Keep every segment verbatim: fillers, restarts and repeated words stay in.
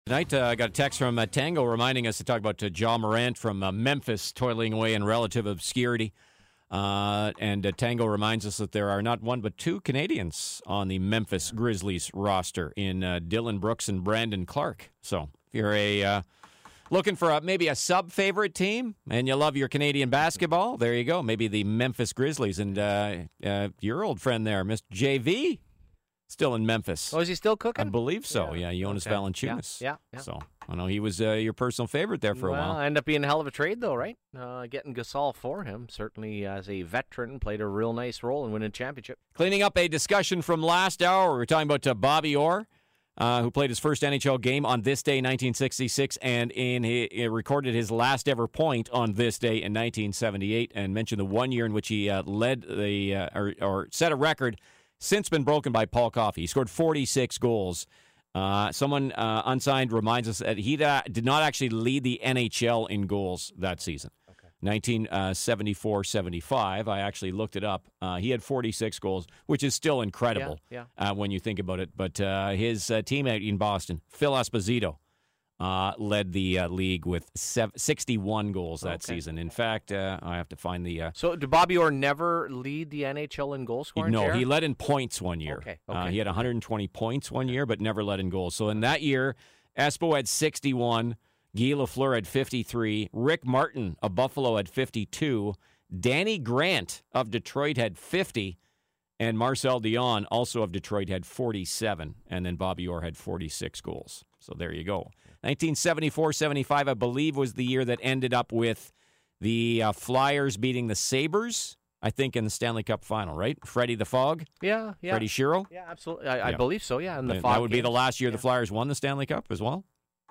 Tonight, uh, I got a text from uh, Tango reminding us to talk about uh, Ja Morant from uh, Memphis toiling away in relative obscurity. Uh, and uh, Tango reminds us that there are not one but two Canadians on the Memphis Grizzlies roster in uh, Dylan Brooks and Brandon Clark. So if you're a uh, looking for a, maybe a sub-favorite team and you love your Canadian basketball, there you go. Maybe the Memphis Grizzlies. And uh, uh, your old friend there, Mister J V, still in Memphis. Oh, is he still cooking? I believe so. Yeah, yeah Jonas okay. Valanciunas. Yeah, yeah, yeah. So I know he was uh, your personal favorite there for well, a while. End up being a hell of a trade, though, right? Uh, getting Gasol for him, certainly as a veteran, played a real nice role in winning a championship. Cleaning up a discussion from last hour, we were talking about uh, Bobby Orr, uh, who played his first N H L game on this day, nineteen sixty-six, and in he, he recorded his last ever point on this day in nineteen seventy-eight, and mentioned the one year in which he uh, led the uh, or, or set a record since been broken by Paul Coffey. He scored forty-six goals. Uh, someone uh, unsigned reminds us that he uh, did not actually lead the N H L in goals that season. Okay. nineteen seventy-four seventy-five, I actually looked it up. Uh, he had forty-six goals, which is still incredible yeah, yeah. Uh, when you think about it. But uh, his uh, teammate in Boston, Phil Esposito, Uh, led the uh, league with sev- sixty-one goals that okay. season. In fact, uh, I have to find the... Uh, so did Bobby Orr never lead the N H L in goal scoring? No, Jared? he led in points one year. Okay, okay. Uh, he had one hundred twenty points one year, but never led in goals. So in that year, Espo had sixty-one, Guy Lafleur had fifty-three, Rick Martin of Buffalo had fifty-two, Danny Grant of Detroit had fifty, and Marcel Dion, also of Detroit, had forty-seven, and then Bobby Orr had forty-six goals. So there you go. nineteen seventy-four seventy-five, I believe, was the year that ended up with the uh, Flyers beating the Sabres, I think, in the Stanley Cup final, right? Freddie the Fog? Yeah, yeah. Freddie Shero? Yeah, absolutely. I, I Yeah. believe so, yeah. In the And Fog that would be games. the last year yeah. the Flyers won the Stanley Cup as well?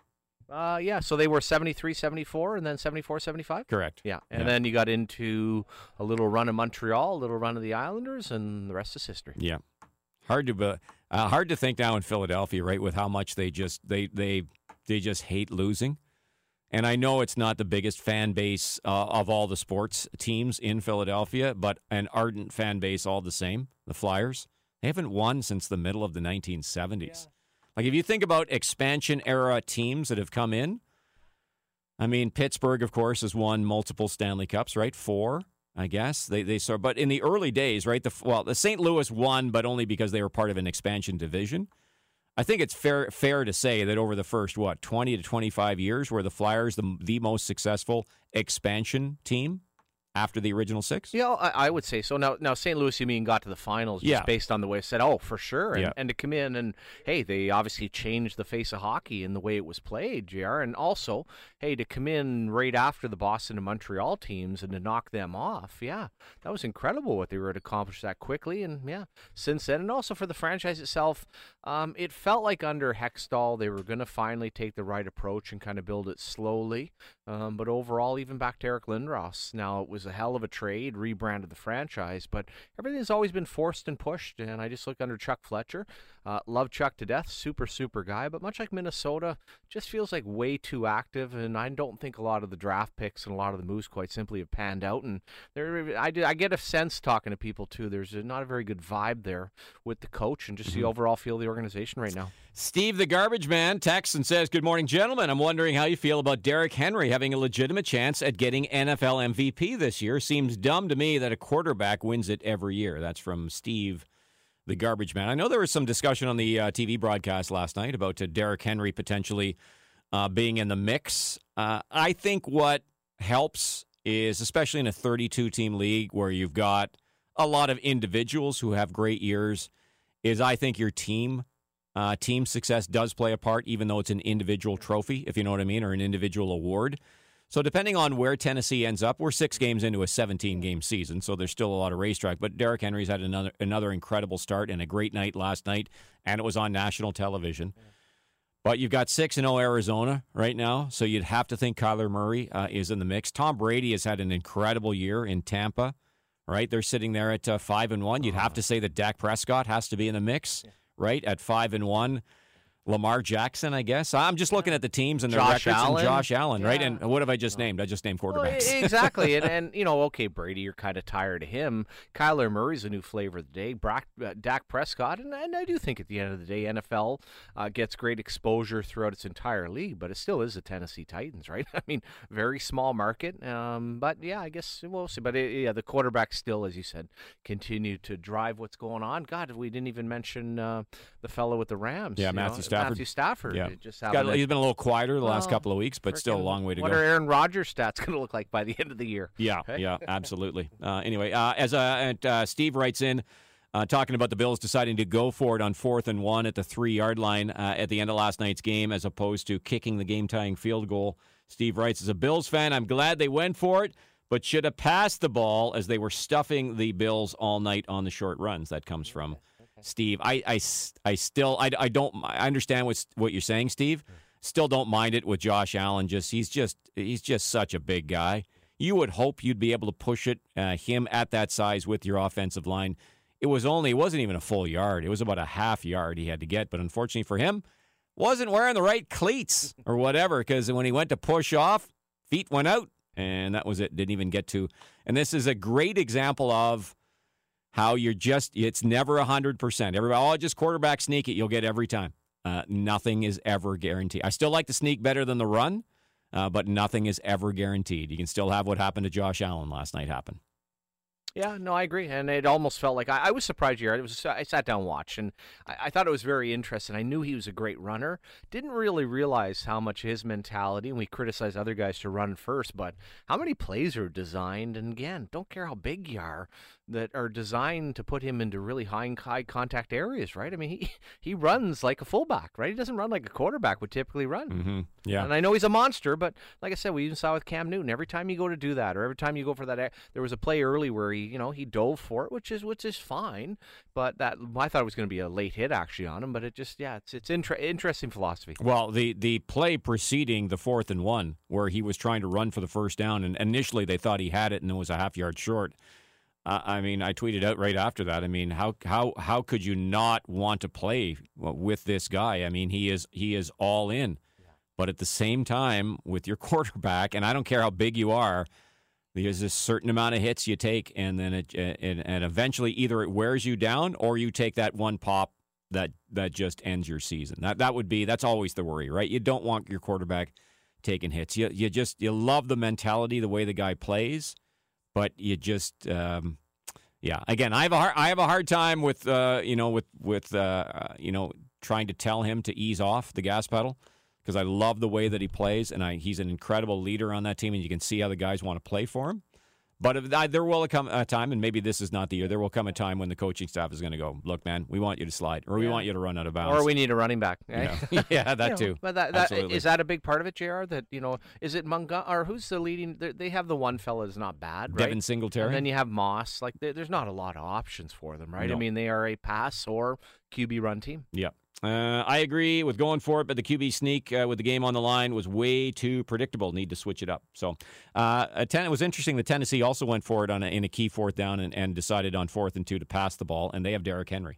Uh, yeah, so they were seventy-three seventy-four and then seventy-four seventy-five? Correct. Yeah, and Yeah. then you got into a little run of Montreal, a little run of the Islanders, and the rest is history. Yeah. Hard to be, uh, hard to think now in Philadelphia, right, with how much they just they they they just hate losing. And I know it's not the biggest fan base uh, of all the sports teams in Philadelphia, but an ardent fan base all the same. The Flyers, they haven't won since the middle of the nineteen seventies. Yeah. Like if you think about expansion era teams that have come in, I mean Pittsburgh, of course, has won multiple Stanley Cups, right? Four. I guess they they saw, but in the early days, right? The well, the Saint Louis won, but only because they were part of an expansion division. I think it's fair fair to say that over the first what twenty to twenty-five years, were the Flyers the the most successful expansion team after the original six? Yeah, I, I would say so. Now, now Saint Louis, you mean, got to the finals just Yeah. based on the way it said, oh, for sure. And, Yeah. and to come in and, hey, they obviously changed the face of hockey in the way it was played, J R. And also, hey, to come in right after the Boston and Montreal teams and to knock them off, yeah, that was incredible what they were able to accomplish that quickly. And, yeah, since then, and also for the franchise itself, um, it felt like under Hextall they were going to finally take the right approach and kind of build it slowly. Um, but overall, even back to Eric Lindros, now it was a hell of a trade, rebranded the franchise, but everything's always been forced and pushed, and I just look under Chuck Fletcher. Uh, love Chuck to death, super, super guy, but much like Minnesota, just feels like way too active, and I don't think a lot of the draft picks and a lot of the moves quite simply have panned out, and there, I, I get a sense talking to people, too, there's a, not a very good vibe there with the coach and just mm-hmm. the overall feel of the organization right now. Steve the Garbage Man texts and says, good morning, gentlemen. I'm wondering how you feel about Derrick Henry having a legitimate chance at getting N F L M V P this year. Seems dumb to me that a quarterback wins it every year. That's from Steve the Garbage Man. I know there was some discussion on the uh, T V broadcast last night about uh, Derrick Henry potentially uh, being in the mix. Uh, I think what helps is, especially in a thirty-two team league where you've got a lot of individuals who have great years, is I think your team Uh, team success does play a part, even though it's an individual trophy, if you know what I mean, or an individual award. So depending on where Tennessee ends up, we're six games into a seventeen-game season, so there's still a lot of racetrack. But Derrick Henry's had another another incredible start and a great night last night, and it was on national television. But you've got six and oh Arizona right now, so you'd have to think Kyler Murray uh, is in the mix. Tom Brady has had an incredible year in Tampa, right? They're sitting there at uh, five and one. You'd have to say that Dak Prescott has to be in the mix. Yeah. Right, at five and one. Lamar Jackson, I guess. I'm just looking at the teams and their Josh records Allen. and Josh Allen, Yeah. right? And what have I just named? I just named quarterbacks. Well, exactly. and, and, you know, okay, Brady, you're kind of tired of him. Kyler Murray's a new flavor of the day. Brock, uh, Dak Prescott, and, and I do think at the end of the day, N F L uh, gets great exposure throughout its entire league, but it still is the Tennessee Titans, right? I mean, very small market. Um, but, yeah, I guess we'll see. But, it, yeah, the quarterbacks still, as you said, continue to drive what's going on. God, we didn't even mention uh, the fellow with the Rams. Yeah, you Matthew know, Stafford. Matthew Stafford. Yeah. Just Got- having a- he's been a little quieter the last Well, couple of weeks, but still a frickin' long way to what go. are Aaron Rodgers' stats going to look like by the end of the year? Yeah, yeah, absolutely. Uh, anyway, uh, as uh, and, uh, Steve writes in, uh, talking about the Bills deciding to go for it on fourth and one at the three-yard line uh, at the end of last night's game as opposed to kicking the game-tying field goal. Steve writes, as a Bills fan, I'm glad they went for it, but should have passed the ball as they were stuffing the Bills all night on the short runs. That comes from Steve. I, I, I still, I, I don't, I understand what, what you're saying, Steve. Still don't mind it with Josh Allen. Just he's just he's just such a big guy. You would hope you'd be able to push it uh, him at that size with your offensive line. It was only it wasn't even a full yard. It was about a half yard he had to get. But unfortunately for him, wasn't wearing the right cleats or whatever, because when he went to push off, feet went out, and that was it. Didn't even get to. And this is a great example of how you're just it's never a hundred percent. Everybody, oh, just quarterback sneak it, you'll get every time. Uh, nothing is ever guaranteed. I still like the sneak better than the run, uh, but nothing is ever guaranteed. You can still have what happened to Josh Allen last night happen. Yeah, no, I agree, and it almost felt like I, I was surprised. Jared, it was I sat down and watched, and I, I thought it was very interesting. I knew he was a great runner. Didn't really realize how much his mentality, and we criticize other guys to run first, but how many plays are designed, and again, don't care how big you are, that are designed to put him into really high high contact areas, right? I mean, he he runs like a fullback, right? He doesn't run like a quarterback would typically run. Mm-hmm. Yeah, and I know he's a monster, but like I said, we even saw with Cam Newton. Every time you go to do that, or every time you go for that, there was a play early where he, you know, he dove for it, which is which is fine. But that I thought it was going to be a late hit actually on him, but it just yeah, it's it's inter- interesting philosophy. Well, the the play preceding the fourth and one, where he was trying to run for the first down, and initially they thought he had it, and it was a half yard short. Uh, I mean, I tweeted out right after that. I mean, how how how could you not want to play with this guy? I mean, he is he is all in. But at the same time, with your quarterback, and I don't care how big you are, there's a certain amount of hits you take, and then it and, and eventually either it wears you down or you take that one pop that that just ends your season. That that would be that's always the worry, right? You don't want your quarterback taking hits. You you just you love the mentality, the way the guy plays, but you just um, yeah. Again, I have a hard, I have a hard time with uh, you know with with uh, you know trying to tell him to ease off the gas pedal. Because I love the way that he plays, and I, he's an incredible leader on that team, and you can see how the guys want to play for him. But if, uh, there will come a time, and maybe this is not the year, there will come a time when the coaching staff is going to go, look, man, we want you to slide, or we Yeah. want you to run out of bounds. Or we need a running back. You eh? know? Yeah, that You know, too. But that, that Absolutely. is that a big part of it, J R? That you know, is it Munga or who's the leading? They they have the one fella that's not bad, right? Devin Singletary. And then you have Moss. Like there, there's not a lot of options for them, right? No. I mean, they are a pass or Q B run team. Yeah. Uh, I agree with going for it, but the Q B sneak uh, with the game on the line was way too predictable. Need to switch it up. So uh, a ten, it was interesting that Tennessee also went for it on a, in a key fourth down and, and decided on fourth and two to pass the ball, and they have Derrick Henry.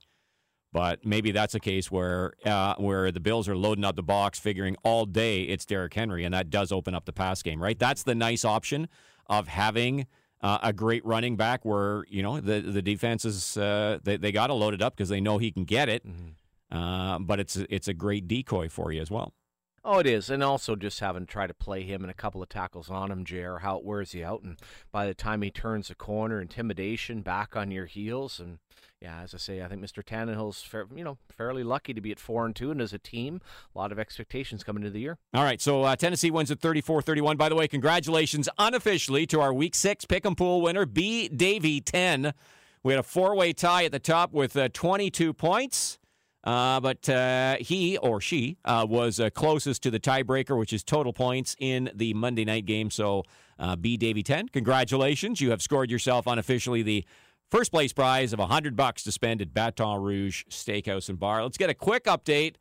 But maybe that's a case where uh, where the Bills are loading up the box, figuring all day it's Derrick Henry, and that does open up the pass game, right? That's the nice option of having uh, a great running back where, you know, the, the defense is, uh, they, they got to load it up because they know he can get it. Mm-hmm. Uh, but it's it's a great decoy for you as well. Oh, it is, and also just having to try to play him and a couple of tackles on him, J R, how it wears you out, and by the time he turns the corner, intimidation, back on your heels, and yeah, as I say, I think Mister Tannehill's fair, you know fairly lucky to be at four and two, and as a team, a lot of expectations coming into the year. All right, so uh, Tennessee wins at thirty-four thirty-one. By the way, congratulations unofficially to our Week Six Pick'em Pool winner, B. Davy ten. We had a four-way tie at the top with uh, twenty-two points. Uh, but uh, he or she uh, was uh, closest to the tiebreaker, which is total points in the Monday night game. So, uh, B. Davy ten, congratulations. You have scored yourself unofficially the first place prize of one hundred bucks to spend at Baton Rouge Steakhouse and Bar. Let's get a quick update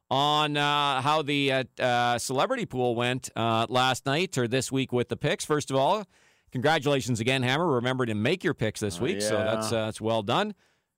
on uh, how the uh, uh, celebrity pool went uh, last night or this week with the picks. First of all, congratulations again, Hammer. Remember to make your picks this Oh, week, so yeah. that's uh, that's well done.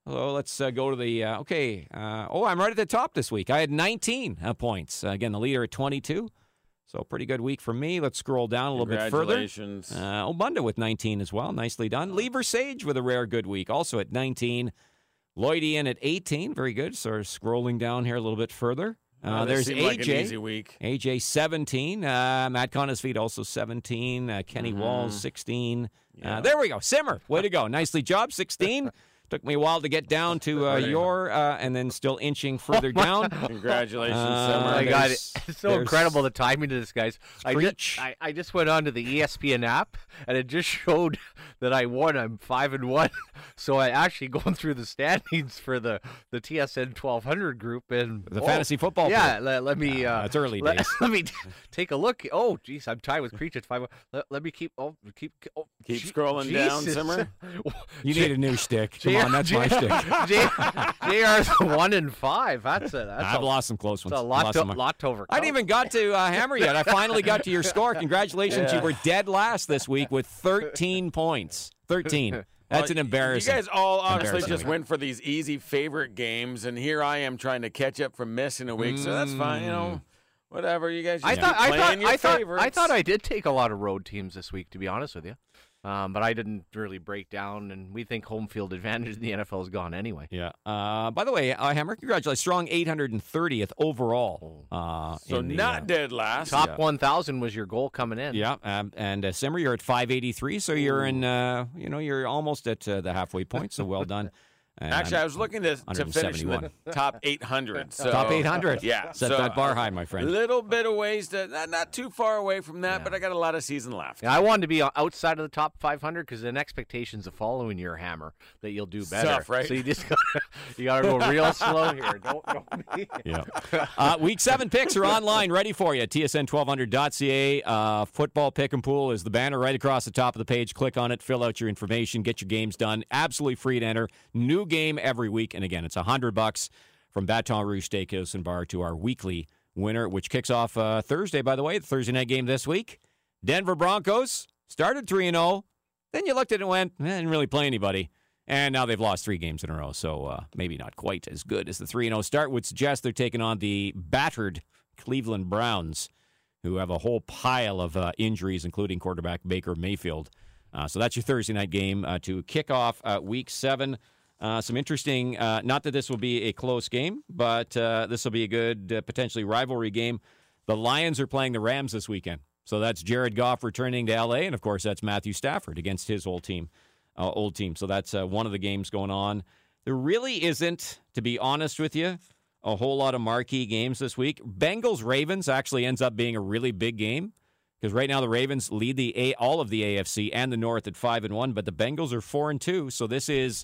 So let's uh, go to the, uh, okay. Uh, oh, I'm right at the top this week. I had nineteen uh, points. Uh, again, the leader at twenty-two. So pretty good week for me. Let's scroll down a little bit further. Congratulations. Uh, Obunda with nineteen as well. Nicely done. Lever Sage with a rare good week, also at nineteen. Lloyd Ian at eighteen. Very good. Sort of scrolling down here a little bit further. Uh, Oh, this there's seemed A J. like an easy week. A J seventeen. Uh, Matt Connesfeed also seventeen. Uh, Kenny Mhm. Walls sixteen. Yeah. Uh, there we go. Simmer. Way to go. Nicely job. sixteen. Took me a while to get down to uh, Right. your, uh, and then still inching further down. Congratulations, Uh, Simmer. Oh my God, there's- it's so there's incredible the timing of this, guys. I Screech. just, I, I just went on to the E S P N app, and it just showed that I won. I'm five and one, so I actually going through the standings for the, the T S N twelve hundred group and The oh, fantasy football. Yeah, pool. let, let me. Uh, Uh, it's early let, days. let me t- take a look. Oh, geez, I'm tied with Creech at five. Let, let me keep. Oh, keep. Oh, Keep gee- scrolling down, Jesus. Simmer. You need a new stick. Come J- on, that's my J- stick. J- J R's one and five. That's a. That's I've a, lost some close that's ones. a lot Lost to, some- lot to overcome. I didn't even got to uh, hammer yet. I finally got to your score. Congratulations. Yeah. You were dead last this week with thirteen points. thirteen. That's an Well, embarrassing. You guys all obviously embarrassing just week. went for these easy favorite games, and here I am trying to catch up from missing a week. So that's fine, you know. Whatever, you guys. Just I keep thought I playing thought your I thought favorites. I thought I did take a lot of road teams this week, to be honest with you. Um, but I didn't really break down, and we think home field advantage in the N F L is gone anyway. Yeah. Uh, by the way, uh, Hammer, congratulations. Strong eight hundred thirtieth overall. Uh, so in the, not uh, dead last. Top Yeah. one thousand was your goal coming in. Yeah, um, and uh, Simmer, you're at five eighty-three, so you're in. Uh, you know, you're almost at uh, the halfway point. So well done. And Actually, I was looking to, to finish in one the top eight hundred. So, top eight hundred. Yeah. Set so that bar high, my A friend. little bit of ways to, not, not too far away from that, Yeah. but I got a lot of season left. Yeah, I wanted to be o- outside of the top five hundred because then expectations the following year, Hammer, that you'll do better. Tough, right? So you just gotta, you gotta go real slow here. Don't don't be. Yeah. Uh, week seven picks are online, ready for you. T S N twelve hundred dot C A. Uh, football pick and pool is the banner right across the top of the page. Click on it, fill out your information, get your games done. Absolutely free to enter. New game every week, and again, it's a hundred bucks from Baton Rouge Steakhouse and Bar to our weekly winner, which kicks off uh, Thursday. By the way, the Thursday night game this week. Denver Broncos started three and zero. Then you looked at it and went, eh, didn't really play anybody. And now they've lost three games in a row, so uh, maybe not quite as good as the three and oh start would suggest. They're taking on the battered Cleveland Browns, who have a whole pile of uh, injuries, including quarterback Baker Mayfield. Uh, so that's your Thursday night game uh, to kick off uh, week seven. Uh, some interesting, uh, not that this will be a close game, but uh, this will be a good, uh, potentially rivalry game. The Lions are playing the Rams this weekend. So that's Jared Goff returning to L A, and of course that's Matthew Stafford against his old team. Uh, old team. So that's uh, one of the games going on. There really isn't, to be honest with you, a whole lot of marquee games this week. Bengals-Ravens actually ends up being a really big game because right now the Ravens lead the a- all of the A F C and the North at five and one, but the Bengals are four and two. So this is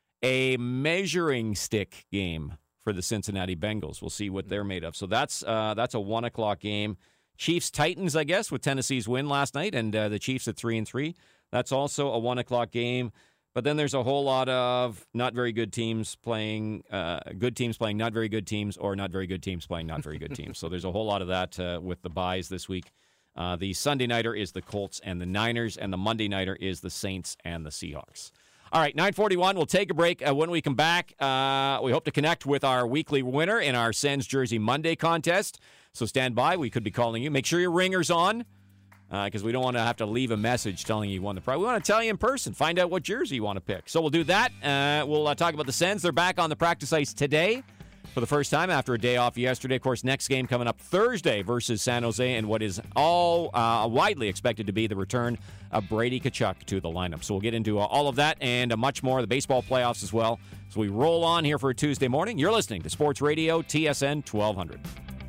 a measuring stick game for the Cincinnati Bengals. We'll see what they're made of. So that's uh, that's a one o'clock game. Chiefs-Titans, I guess, with Tennessee's win last night, and uh, the Chiefs at three and three. That's also a one o'clock game. But then there's a whole lot of not very good teams playing, uh, good teams playing not very good teams, or not very good teams playing not very good teams. So there's a whole lot of that uh, with the buys this week. Uh, the Sunday nighter is the Colts and the Niners, and the Monday nighter is the Saints and the Seahawks. All right, nine forty-one, we'll take a break. Uh, when we come back, uh, we hope to connect with our weekly winner in our Sens Jersey Monday contest. So stand by. We could be calling you. Make sure your ringer's on because uh, we don't want to have to leave a message telling you you won the prize. We want to tell you in person. Find out what jersey you want to pick. So we'll do that. Uh, we'll uh, talk about the Sens. They're back on the practice ice today for the first time after a day off yesterday. Of course, next game coming up Thursday versus San Jose, and what is all uh, widely expected to be the return of Brady Tkachuk to the lineup. So we'll get into uh, all of that and uh, much more, the baseball playoffs as well. So we roll on here for a Tuesday morning. You're listening to Sports Radio T S N twelve hundred.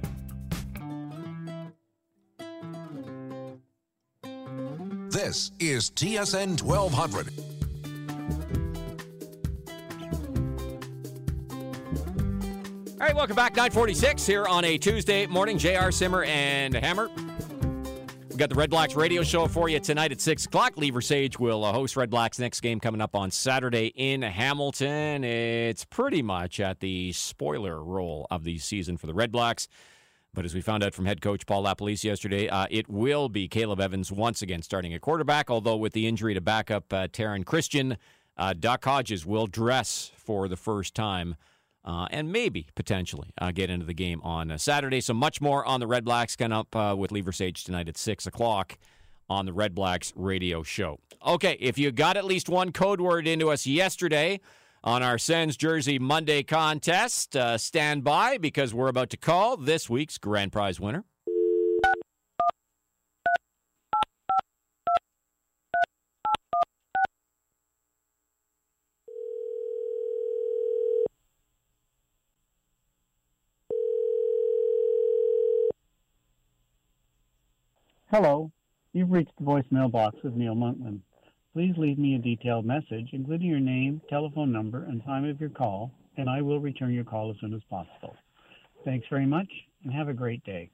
This is T S N twelve hundred. All right, welcome back. nine forty-six here on a Tuesday morning. J R. Simmer and Hammer. We've got the Red Blacks radio show for you tonight at six o'clock. Lever Sage will uh, host Red Blacks' next game coming up on Saturday in Hamilton. It's pretty much at the spoiler role of the season for the Red Blacks. But as we found out from head coach Paul LaPolice yesterday, uh, it will be Caleb Evans once again starting at quarterback, although with the injury to backup uh, Taron Christian, uh, Duck Hodges will dress for the first time uh, and maybe, potentially, uh, get into the game on uh, Saturday. So much more on the Red Blacks coming up uh, with Lever Sage tonight at six o'clock on the Red Blacks radio show. Okay, if you got at least one code word into us yesterday on our Sens Jersey Monday contest, uh, stand by because we're about to call this week's grand prize winner. Hello, you've reached the voicemail box of Neil Monkman. Please leave me a detailed message, including your name, telephone number, and time of your call, and I will return your call as soon as possible. Thanks very much, and have a great day.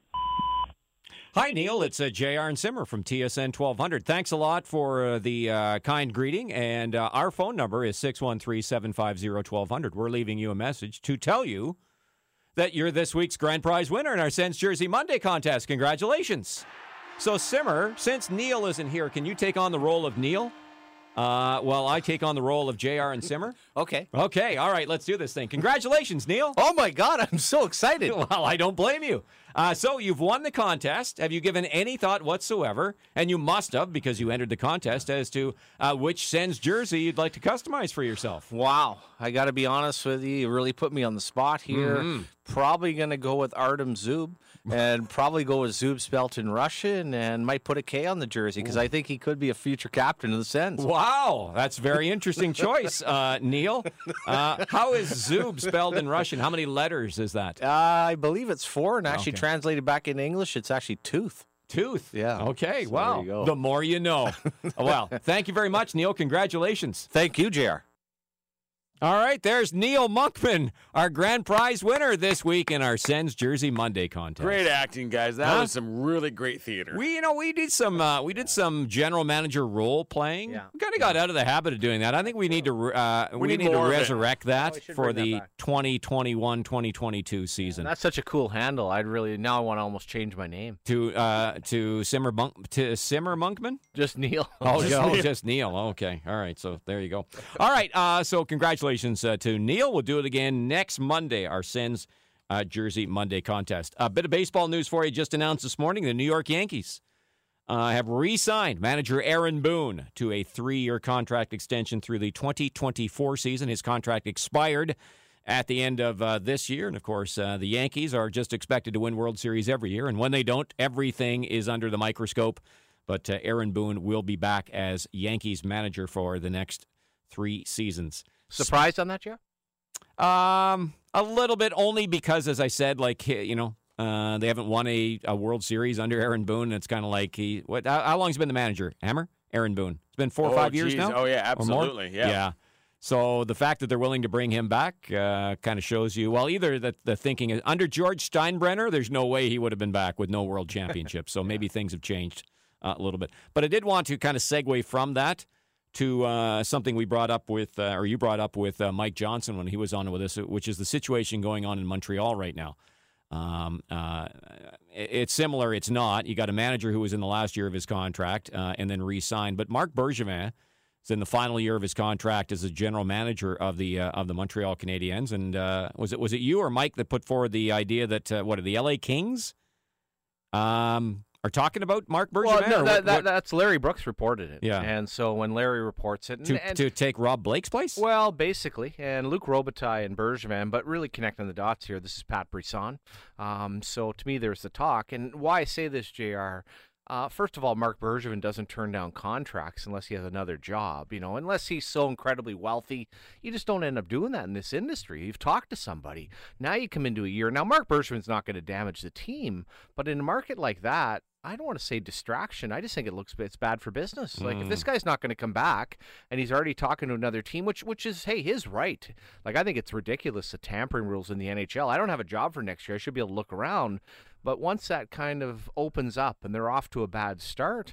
Hi, Neil. It's uh, J R and Simmer from T S N twelve hundred. Thanks a lot for uh, the uh, kind greeting, and uh, our phone number is six one three, seven five zero, one two zero zero. We're leaving you a message to tell you that you're this week's grand prize winner in our Sens Jersey Monday contest. Congratulations. So, Simmer, since Neil isn't here, can you take on the role of Neil? Uh, well, I take on the role of J R and Simmer. Okay. Okay, all right, let's do this thing. Congratulations, Neil. Oh, my God, I'm so excited. Well, I don't blame you. Uh, so you've won the contest. Have you given any thought whatsoever, and you must have because you entered the contest, as to uh, which Sens jersey you'd like to customize for yourself? Wow. I got to be honest with you. You really put me on the spot here. Mm-hmm. Probably going to go with Artem Zub and probably go with Zub spelt in Russian and might put a K on the jersey because I think he could be a future captain of the Sens. Wow. That's a very interesting choice, uh, Neil. Uh, how is Zub spelled in Russian? How many letters is that? Uh, I believe it's four, and actually Okay. translated back in English, it's actually tooth. Tooth. Yeah. Okay, So wow. there you go. The more you know. Well, thank you very much, Neil. Congratulations. Thank you, J R. All right, there's Neil Monkman, our grand prize winner this week in our Sens Jersey Monday contest. Great acting, guys. That Huh? was some really great theater. We, you know, we did some, uh, we did some general manager role playing. Yeah. We kind of got out of the habit of doing that. I think we need to, uh, we, We need, need to more of it. resurrect that Oh, we should for bring that the back. twenty twenty-one twenty twenty-two season. That's such a cool handle. I'd really, now I want to almost change my name. to, uh, to Simmer Monk, to Simmer Monkman. Just Neil. Oh, Just just, Neil. just Neil. Okay. All right. So there you go. All right. Uh, so congratulations uh, to Neil. We'll do it again next Monday, our Sens uh, Jersey Monday contest. A bit of baseball news for you just announced this morning. The New York Yankees uh, have re-signed manager Aaron Boone to a three-year contract extension through the twenty twenty-four season. His contract expired at the end of uh, this year. And, of course, uh, the Yankees are just expected to win World Series every year. And when they don't, everything is under the microscope. But uh, Aaron Boone will be back as Yankees manager for the next three seasons. Surprised on that, J R? Um, a little bit, only because, as I said, like, you know, uh, they haven't won a, a World Series under Aaron Boone. It's kind of like he. What? How, how long has he been the manager? Hammer? Aaron Boone. It's been four or Oh, five years geez. now. Oh, yeah, Or more? absolutely. Yeah. Yeah. So the fact that they're willing to bring him back uh, kind of shows you, well, either that the thinking is under George Steinbrenner, there's no way he would have been back with no World Championship. So maybe things have changed uh, a little bit. But I did want to kind of segue from that to uh, something we brought up with, uh, or you brought up with uh, Mike Johnson when he was on with us, which is the situation going on in Montreal right now. Um, uh, it's similar. It's not. You got a manager who was in the last year of his contract uh, and then re-signed. But Marc Bergevin is in the final year of his contract as a general manager of the uh, of the Montreal Canadiens. And uh, was it was it you or Mike that put forward the idea that uh, what are the L A Kings um, are talking about Marc Bergevin? Well, no, or that, what- that, what- that's Larry Brooks reported it. Yeah. And so when Larry reports it, and, to and- to take Rob Blake's place? well, basically, and Luc Robitaille and Bergevin, but really connecting the dots here, this is Pat Brisson. Um, so to me, there's the talk. And why I say this, J R, uh, first of all, Marc Bergevin doesn't turn down contracts unless he has another job. You know, unless he's so incredibly wealthy, you just don't end up doing that in this industry. You've talked to somebody. Now you come into a year. Now, Marc Bergevin's not going to damage the team, but in a market like that, I don't want to say distraction. I just think it looks it's bad for business. Like if this guy's not going to come back and he's already talking to another team, which which is hey his right. Like I think it's ridiculous the tampering rules in the N H L. I don't have a job for next year. I should be able to look around. But once that kind of opens up and they're off to a bad start,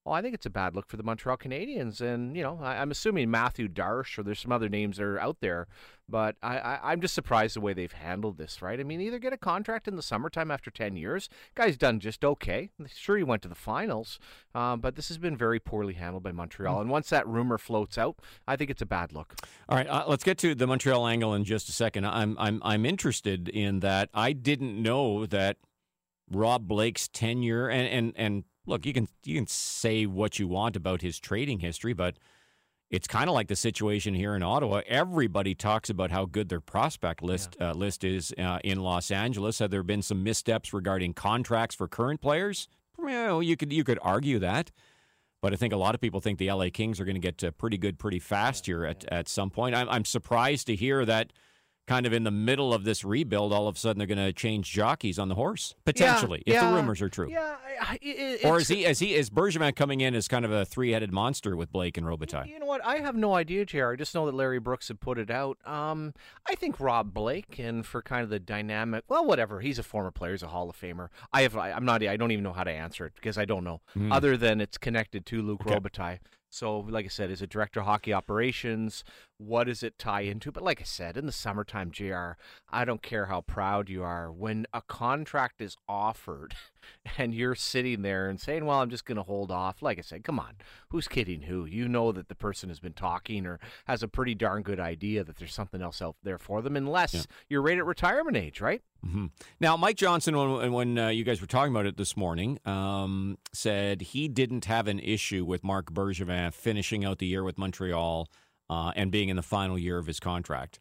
well, I think it's a bad look for the Montreal Canadiens. And, you know, I, I'm assuming Matthew Darche, or there's some other names that are out there. But I, I, I'm just surprised the way they've handled this, right? I mean, either get a contract in the summertime after ten years. Guy's done just okay. Sure, he went to the finals. Um, but this has been very poorly handled by Montreal. And once that rumor floats out, I think it's a bad look. All right, uh, let's get to the Montreal angle in just a second. I'm I'm I'm interested in that. I didn't know that Rob Blake's tenure, and, and, and look, you can you can say what you want about his trading history, but it's kind of like the situation here in Ottawa. Everybody talks about how good their prospect list yeah. uh, list is uh, in Los Angeles. Have there been some missteps regarding contracts for current players? Well, you could you could argue that, but I think a lot of people think the L A Kings are going to get uh, pretty good pretty fast here at, at some point. I'm, I'm surprised to hear that kind of in the middle of this rebuild, all of a sudden they're going to change jockeys on the horse, potentially, yeah, if yeah, the rumors are true. Yeah, I, it, or is he is he is Bergevin coming in as kind of a three-headed monster with Blake and Robitaille? You know what? I have no idea, J R. I just know that Larry Brooks had put it out. Um, I think Rob Blake, and for kind of the dynamic, well, whatever. He's a former player. He's a Hall of Famer. I have. I'm not. I don't even know how to answer it because I don't know. Mm. Other than it's connected to Luc okay. Robitaille. So, like I said, is it director of hockey operations? What does it tie into? But like I said, in the summertime, J R, I don't care how proud you are. When a contract is offered and you're sitting there and saying, well, I'm just going to hold off. Like I said, come on. Who's kidding who? You know that the person has been talking or has a pretty darn good idea that there's something else out there for them, unless yeah. you're right at retirement age, right? Mm-hmm. Now, Mike Johnson, when, when uh, you guys were talking about it this morning, um, said he didn't have an issue with Marc Bergevin finishing out the year with Montreal uh, and being in the final year of his contract.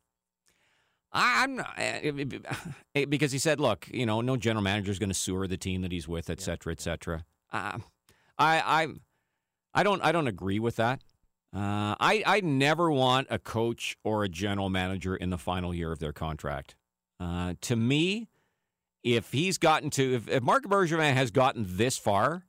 I'm not, because he said, look, you know, no general manager is going to sewer the team that he's with, et cetera, et cetera. Uh, I, I, I don't, I don't agree with that. Uh, I, I never want a coach or a general manager in the final year of their contract. Uh, to me, if he's gotten to, if, if Marc Bergevin has gotten this far,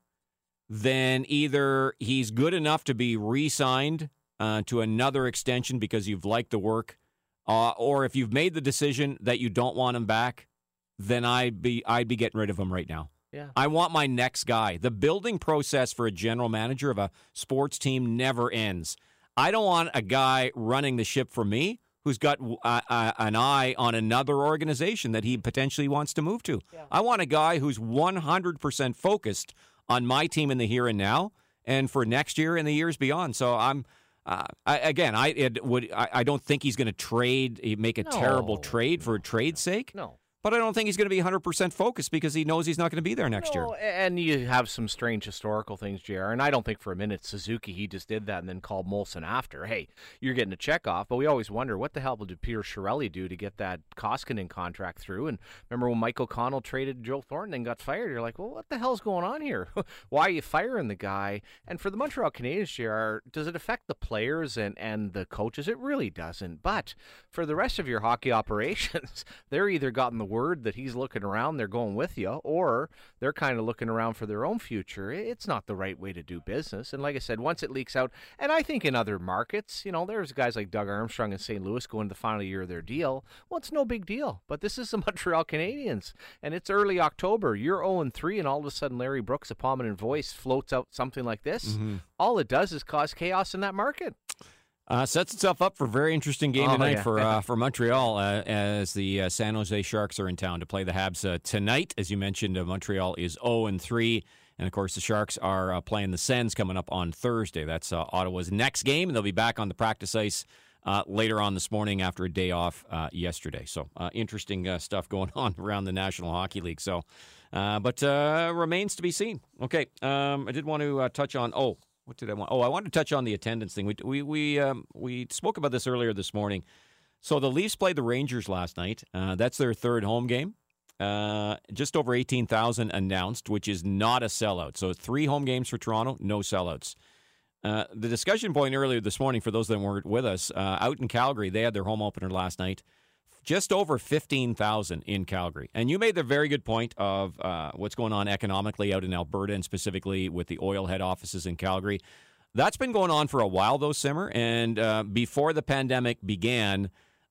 then either he's good enough to be re-signed uh, to another extension because you've liked the work, uh, or if you've made the decision that you don't want him back, then I'd be I'd be getting rid of him right now. Yeah. I want my next guy. The building process for a general manager of a sports team never ends. I don't want a guy running the ship for me who's got uh, uh, an eye on another organization that he potentially wants to move to. Yeah. I want a guy who's one hundred percent focused on my team in the here and now and for next year and the years beyond. So I'm, uh, I, again, I it would I, I don't think he's going to trade, make a no. terrible trade for a trade's no. sake. No. But I don't think he's going to be one hundred percent focused because he knows he's not going to be there next no, year. And you have some strange historical things, J R. And I don't think for a minute Suzuki, he just did that and then called Molson after. Hey, you're getting a check off. But we always wonder, what the hell did Peter Chiarelli do to get that Koskinen contract through? And remember when Mike O'Connell traded Joe Thornton and got fired? You're like, well, what the hell's going on here? Why are you firing the guy? And for the Montreal Canadiens, J R, does it affect the players and, and the coaches? It really doesn't. But for the rest of your hockey operations, they're either gotten the word that he's looking around, they're going with you, or they're kind of looking around for their own future. It's not the right way to do business. And like I said, once it leaks out, and I think in other markets, you know, there's guys like Doug Armstrong in Saint Louis going to the final year of their deal. Well, it's no big deal. But this is the Montreal Canadiens, and it's early October. You're oh and three, and all of a sudden Larry Brooks, a prominent voice, floats out something like this. Mm-hmm. All it does is cause chaos in that market. Uh, sets itself up for a very interesting game oh, tonight yeah. for uh, for Montreal uh, as the uh, San Jose Sharks are in town to play the Habs uh, tonight. As you mentioned, uh, Montreal is oh and three, and of course the Sharks are uh, playing the Sens coming up on Thursday. That's uh, Ottawa's next game, and they'll be back on the practice ice uh, later on this morning after a day off uh, yesterday. So uh, interesting uh, stuff going on around the National Hockey League. So, uh, but uh, remains to be seen. Okay, um, I did want to uh, touch on. Oh. What did I want? Oh, I wanted to touch on the attendance thing. We we we um, we spoke about this earlier this morning. So the Leafs played the Rangers last night. Uh, that's their third home game. Uh, just over eighteen thousand announced, which is not a sellout. So three home games for Toronto, no sellouts. Uh, the discussion point earlier this morning, for those that weren't with us, uh, out in Calgary, they had their home opener last night. Just over fifteen thousand in Calgary. And you made the very good point of uh, what's going on economically out in Alberta and specifically with the oil head offices in Calgary. That's been going on for a while, though, Simmer. And uh, before the pandemic began,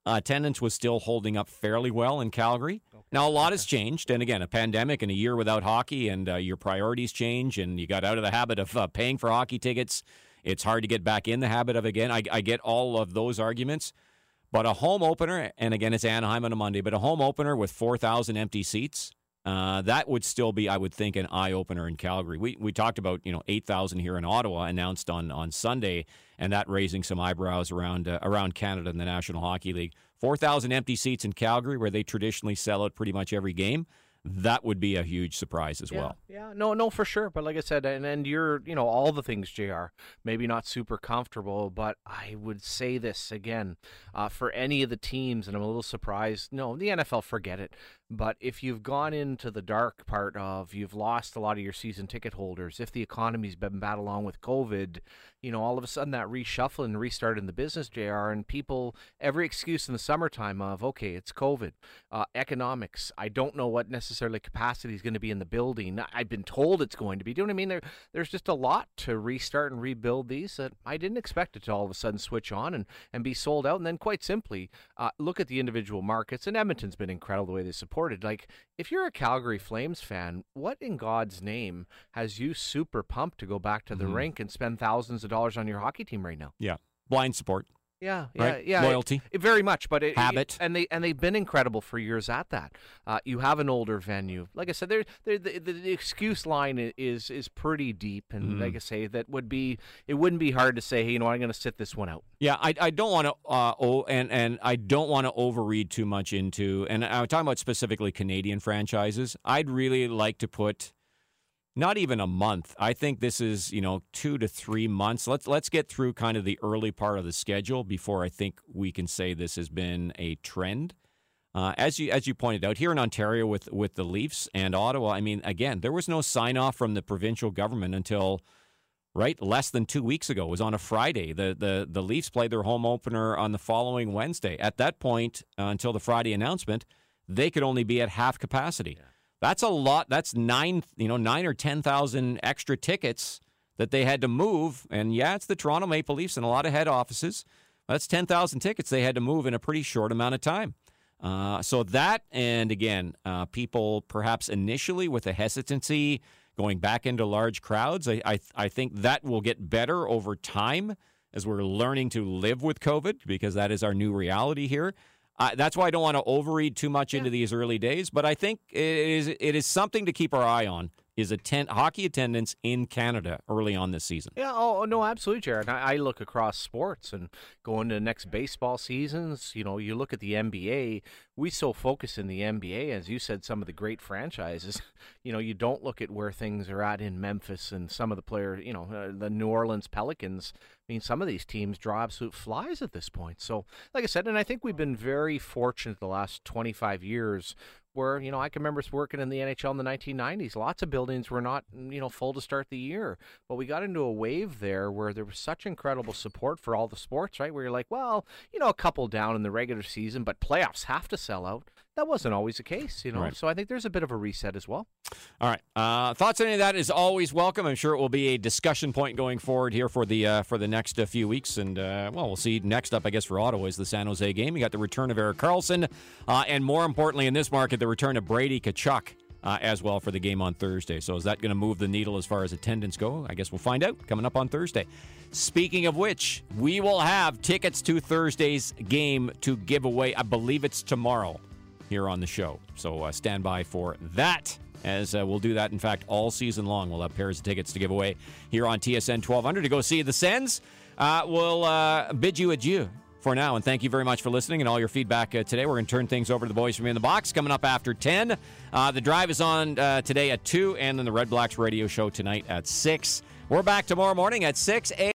attendance was still holding up fairly well in Calgary. Okay. Now, a lot has changed. And again, a pandemic and a year without hockey, and uh, your priorities change, and you got out of the habit of uh, paying for hockey tickets. It's hard to get back in the habit of again. I, I get all of those arguments. But a home opener, and again, it's Anaheim on a Monday, but a home opener with four thousand empty seats, uh, that would still be, I would think, an eye-opener in Calgary. We we talked about, you know, eight thousand here in Ottawa announced on, on Sunday, and that raising some eyebrows around uh, around Canada and the National Hockey League. four thousand empty seats in Calgary, where they traditionally sell out pretty much every game. That would be a huge surprise as yeah, well. Yeah, no, no, for sure. But like I said, and, and you're, you know, all the things, J R, maybe not super comfortable, but I would say this again, uh, for any of the teams, and I'm a little surprised. No, the N F L, forget it. But if you've gone into the dark part of you've lost a lot of your season ticket holders, if the economy's been bad along with COVID, you know, all of a sudden that reshuffle and restart in the business, J R, and people, every excuse in the summertime of, okay, it's COVID, uh, economics, I don't know what necessarily capacity is going to be in the building. I've been told it's going to be. Do you know what I mean? There, there's just a lot to restart and rebuild these that I didn't expect it to all of a sudden switch on and, and be sold out. And then quite simply, uh, look at the individual markets, and Edmonton's been incredible the way they support. Like, if you're a Calgary Flames fan, what in God's name has you super pumped to go back to the mm-hmm. rink and spend thousands of dollars on your hockey team right now? Yeah, blind support. Yeah, yeah, right? yeah. Loyalty, it, it, very much, but it, habit, it, and they and they've been incredible for years at that. Uh, you have an older venue, like I said. There, the, the, the excuse line is is pretty deep, and mm. like I say, that would be it wouldn't be hard to say, hey, you know, I'm going to sit this one out. Yeah, I I don't want to uh oh and and I don't want to overread too much into, and I'm talking about specifically Canadian franchises. I'd really like to put. Not even a month. I think this is, you know, two to three months. Let's let's get through kind of the early part of the schedule before I think we can say this has been a trend. Uh, as you as you pointed out, here in Ontario with with the Leafs and Ottawa, I mean, again, there was no sign off from the provincial government until right less than two weeks ago. It was on a Friday. The the the Leafs played their home opener on the following Wednesday. At that point, uh, until the Friday announcement, they could only be at half capacity. Yeah. That's a lot. That's nine, you know, nine or ten thousand extra tickets that they had to move. And yeah, it's the Toronto Maple Leafs and a lot of head offices. That's ten thousand tickets they had to move in a pretty short amount of time. Uh, so that, and again, uh, people perhaps initially with a hesitancy going back into large crowds. I, I I think that will get better over time as we're learning to live with COVID, because that is our new reality here. Uh, that's why I don't want to overread too much yeah. into these early days, but I think it is it is something to keep our eye on, is attend, hockey attendance in Canada early on this season. Yeah, oh, no, absolutely, Jared. I, I look across sports and go into the next baseball seasons. You know, you look at the N B A. We so focus in the N B A, as you said, some of the great franchises. You know, you don't look at where things are at in Memphis and some of the players, you know, uh, the New Orleans Pelicans. I mean, some of these teams draw absolute flies at this point. So, like I said, and I think we've been very fortunate the last twenty-five years where, you know, I can remember working in the N H L in the nineteen nineties. Lots of buildings were not, you know, full to start the year. But we got into a wave there where there was such incredible support for all the sports, right? Where you're like, well, you know, a couple down in the regular season, but playoffs have to sell out. That wasn't always the case, you know. Right. So I think there's a bit of a reset as well. All right. Uh, thoughts on any of that is always welcome. I'm sure it will be a discussion point going forward here for the uh, for the next uh, few weeks. And, uh, well, we'll see. Next up, I guess, for Ottawa is the San Jose game. You got the return of Erik Karlsson. Uh, and more importantly in this market, the return of Brady Tkachuk uh, as well for the game on Thursday. So is that going to move the needle as far as attendance go? I guess we'll find out coming up on Thursday. Speaking of which, we will have tickets to Thursday's game to give away. I believe it's tomorrow here on the show. So uh, stand by for that, as uh, we'll do that, in fact, all season long. We'll have pairs of tickets to give away here on T S N twelve hundred to go see the Sens. Uh, we'll uh, bid you adieu for now, and thank you very much for listening and all your feedback uh, today. We're going to turn things over to the boys from In the Box coming up after ten. Uh, the Drive is on uh, today at two, and then the Red Blacks radio show tonight at six. We're back tomorrow morning at six a.m.